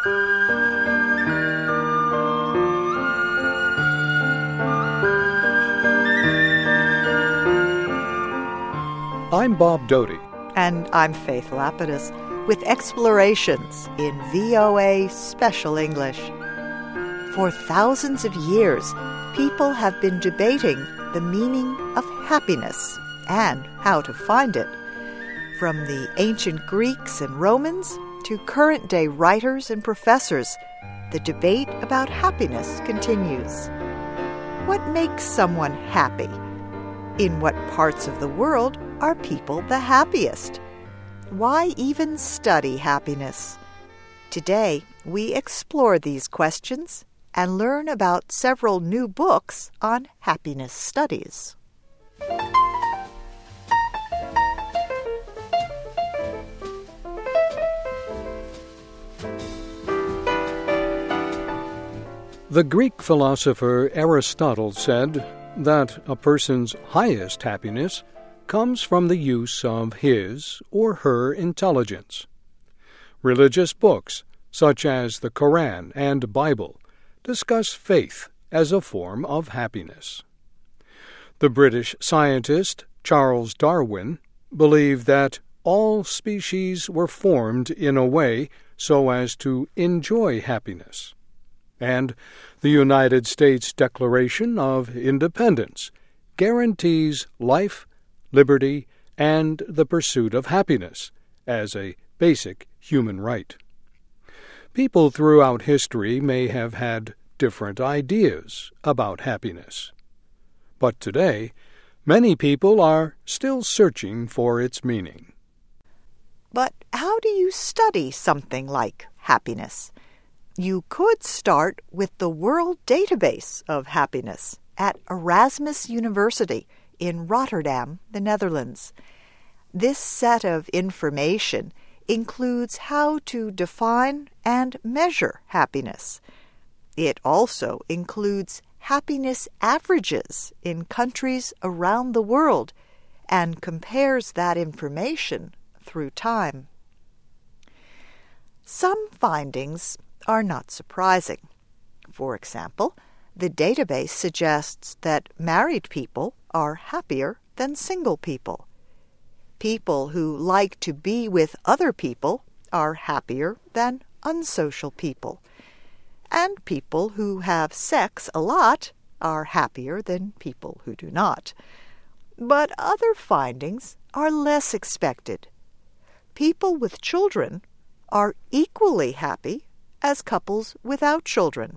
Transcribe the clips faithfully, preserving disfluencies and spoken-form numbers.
I'm Bob Doty. And I'm Faith Lapidus with Explorations in V O A Special English. For thousands of years, people have been debating the meaning of happiness and how to find it. From the ancient Greeks and Romans to current-day writers and professors, the debate about happiness continues. What makes someone happy? In what parts of the world are people the happiest? Why even study happiness? Today, we explore these questions and learn about several new books on happiness studies. The Greek philosopher Aristotle said that a person's highest happiness comes from the use of his or her intelligence. Religious books, such as the Quran and Bible, discuss faith as a form of happiness. The British scientist Charles Darwin believed that all species were formed in a way so as to enjoy happiness. And the United States Declaration of Independence guarantees life, liberty, and the pursuit of happiness as a basic human right. People throughout history may have had different ideas about happiness. But today, many people are still searching for its meaning. But how do you study something like happiness? You could start with the World Database of Happiness at Erasmus University in Rotterdam, the Netherlands. This set of information includes how to define and measure happiness. It also includes happiness averages in countries around the world and compares that information through time. Some findings are not surprising. For example, the database suggests that married people are happier than single people. People who like to be with other people are happier than unsocial people. And people who have sex a lot are happier than people who do not. But other findings are less expected. People with children are equally happy as couples without children.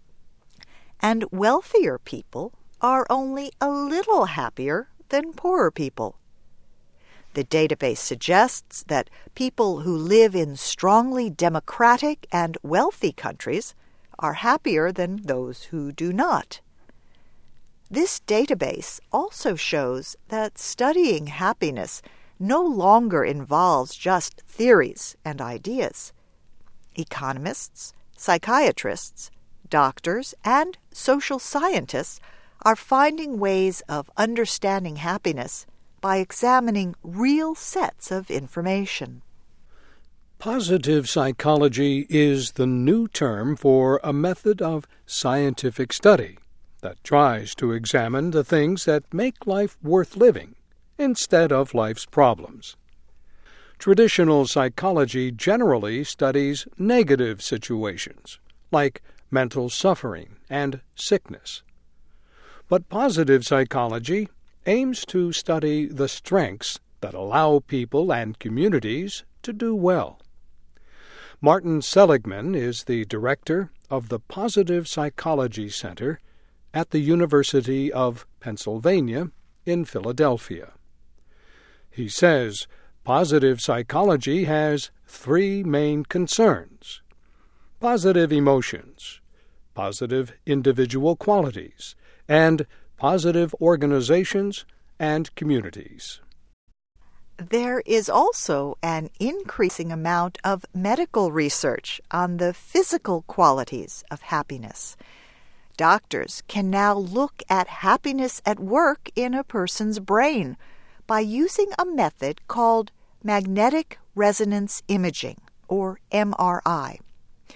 And wealthier people are only a little happier than poorer people. The database suggests that people who live in strongly democratic and wealthy countries are happier than those who do not. This database also shows that studying happiness no longer involves just theories and ideas. Economists, psychiatrists, doctors, and social scientists are finding ways of understanding happiness by examining real sets of information. Positive psychology is the new term for a method of scientific study that tries to examine the things that make life worth living instead of life's problems. Traditional psychology generally studies negative situations, like mental suffering and sickness. But positive psychology aims to study the strengths that allow people and communities to do well. Martin Seligman is the director of the Positive Psychology Center at the University of Pennsylvania in Philadelphia. He says positive psychology has three main concerns: positive emotions, positive individual qualities, and positive organizations and communities. There is also an increasing amount of medical research on the physical qualities of happiness. Doctors can now look at happiness at work in a person's brain by using a method called magnetic resonance imaging, or M R I.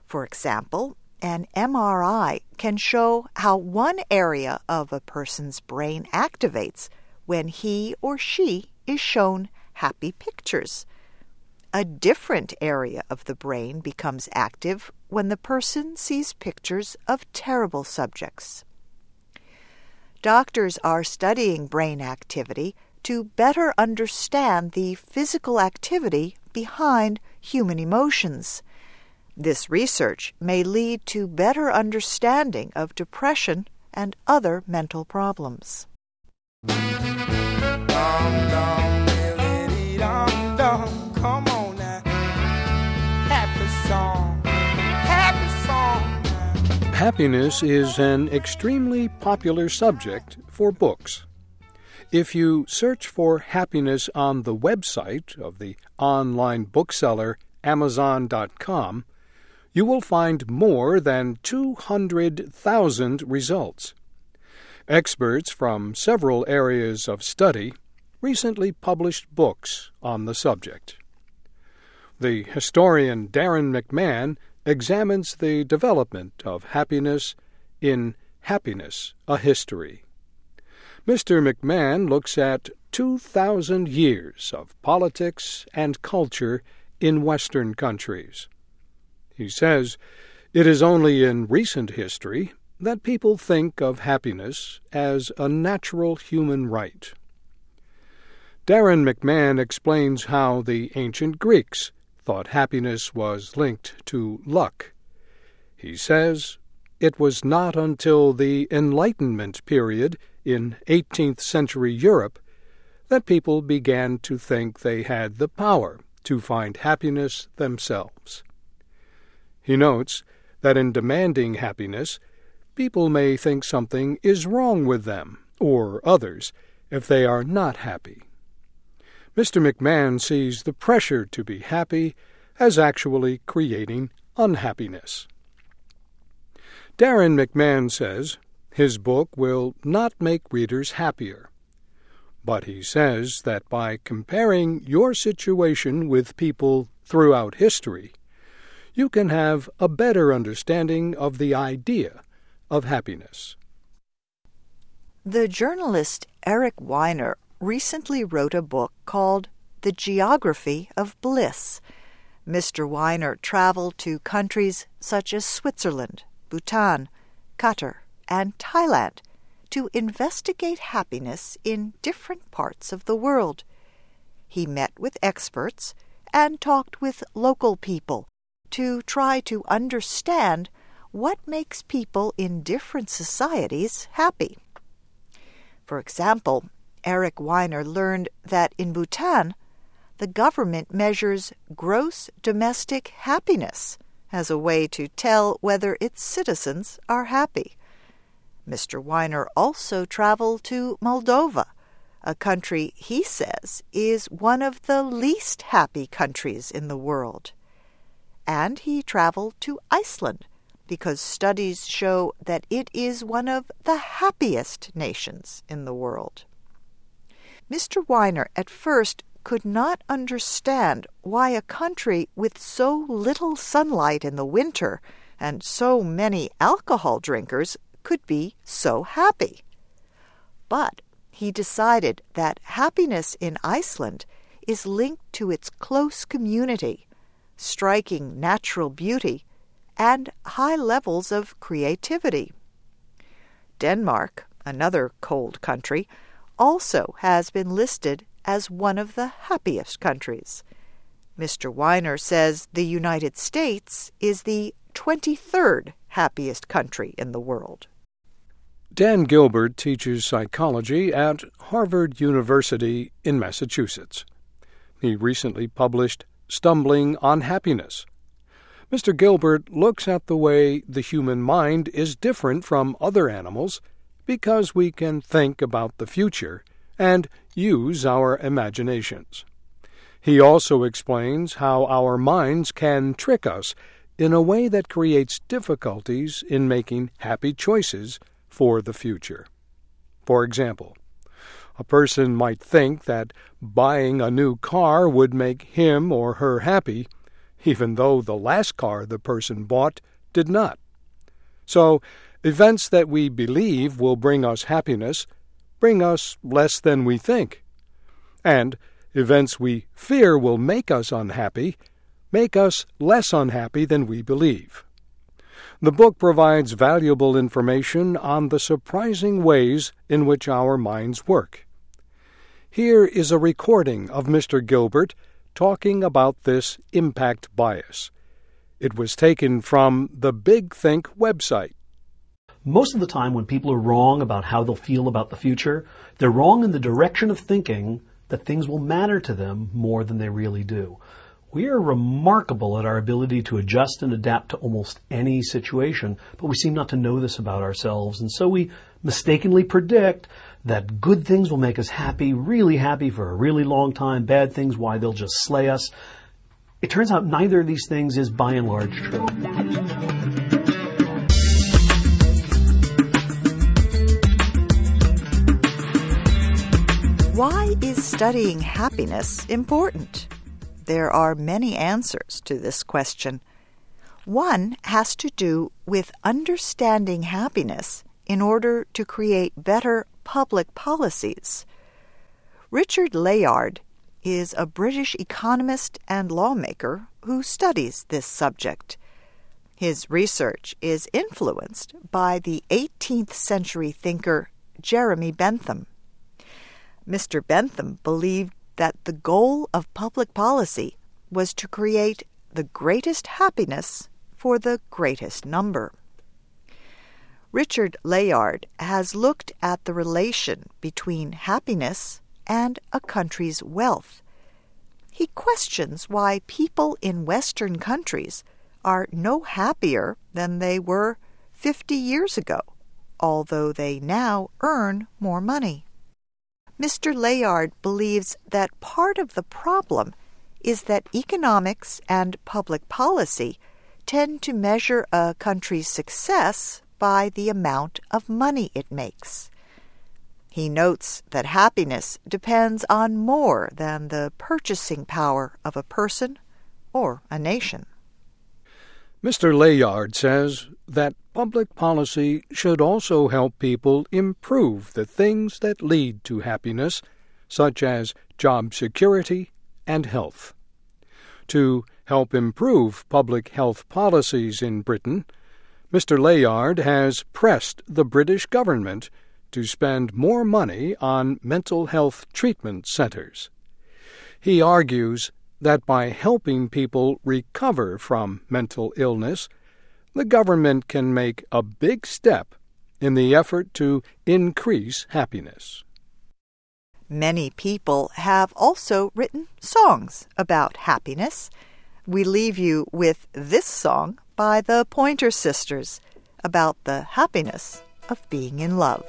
For example, an M R I can show how one area of a person's brain activates when he or she is shown happy pictures. A different area of the brain becomes active when the person sees pictures of terrible subjects. Doctors are studying brain activity to better understand the physical activity behind human emotions. This research may lead to better understanding of depression and other mental problems. Dum, dum, diddly, dum, dum. Come on now. Happy song. Happy song. Happiness is an extremely popular subject for books. If you search for happiness on the website of the online bookseller Amazon dot com, you will find more than two hundred thousand results. Experts from several areas of study recently published books on the subject. The historian Darren McMahon examines the development of happiness in Happiness, a History. Mister McMahon looks at two thousand years of politics and culture in Western countries. He says it is only in recent history that people think of happiness as a natural human right. Darren McMahon explains how the ancient Greeks thought happiness was linked to luck. He says it was not until the Enlightenment period in eighteenth century Europe that people began to think they had the power to find happiness themselves. He notes that in demanding happiness, people may think something is wrong with them or others if they are not happy. Mister McMahon sees the pressure to be happy as actually creating unhappiness. Darren McMahon says his book will not make readers happier, but he says that by comparing your situation with people throughout history, you can have a better understanding of the idea of happiness. The journalist Eric Weiner recently wrote a book called The Geography of Bliss. Mister Weiner traveled to countries such as Switzerland, Bhutan, Qatar, and Thailand to investigate happiness in different parts of the world. He met with experts and talked with local people to try to understand what makes people in different societies happy. For example, Eric Weiner learned that in Bhutan, the government measures gross domestic happiness as a way to tell whether its citizens are happy. Mister Weiner also traveled to Moldova, a country he says is one of the least happy countries in the world. And he traveled to Iceland because studies show that it is one of the happiest nations in the world. Mister Weiner at first could not understand why a country with so little sunlight in the winter and so many alcohol drinkers could be so happy. But he decided that happiness in Iceland is linked to its close community, striking natural beauty, and high levels of creativity. Denmark, another cold country, also has been listed as one of the happiest countries. Mister Weiner says the United States is the twenty-third happiest country in the world. Dan Gilbert teaches psychology at Harvard University in Massachusetts. He recently published Stumbling on Happiness. Mister Gilbert looks at the way the human mind is different from other animals because we can think about the future and use our imaginations. He also explains how our minds can trick us in a way that creates difficulties in making happy choices for the future. For example, a person might think that buying a new car would make him or her happy. even though the last car the person bought did not. So, events that we believe will bring us happiness bring us less than we think. And events we fear will make us unhappy make us less unhappy than we believe. The book provides valuable information on the surprising ways in which our minds work. Here is a recording of Mister Gilbert talking about this impact bias. It was taken from the Big Think website. Most of the time when people are wrong about how they'll feel about the future, they're wrong in the direction of thinking that things will matter to them more than they really do. We are remarkable at our ability to adjust and adapt to almost any situation, but we seem not to know this about ourselves, and so we mistakenly predict that good things will make us happy, really happy for a really long time, bad things, why they'll just slay us. It turns out neither of these things is by and large true. Why is studying happiness important? There are many answers to this question. One has to do with understanding happiness in order to create better public policies. Richard Layard is a British economist and lawmaker who studies this subject. His research is influenced by the eighteenth century thinker Jeremy Bentham. Mister Bentham believed that the goal of public policy was to create the greatest happiness for the greatest number. Richard Layard has looked at the relation between happiness and a country's wealth. He questions why people in Western countries are no happier than they were fifty years ago, although they now earn more money. Mister Layard believes that part of the problem is that economics and public policy tend to measure a country's success by the amount of money it makes. He notes that happiness depends on more than the purchasing power of a person or a nation. Mister Layard says that public policy should also help people improve the things that lead to happiness, such as job security and health. To help improve public health policies in Britain, Mister Layard has pressed the British government to spend more money on mental health treatment centers. He argues that by helping people recover from mental illness, the government can make a big step in the effort to increase happiness. Many people have also written songs about happiness. We leave you with this song by the Pointer Sisters about the happiness of being in love.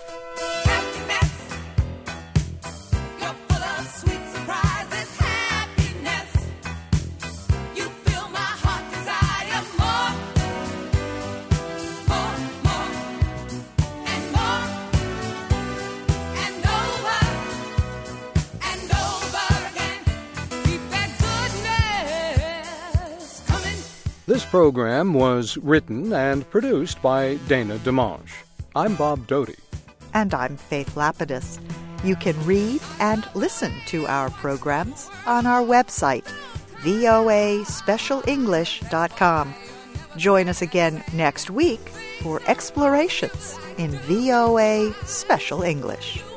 This program was written and produced by Dana DeMange. I'm Bob Doty. And I'm Faith Lapidus. You can read and listen to our programs on our website, V O A special english dot com. Join us again next week for explorations in V O A Special English.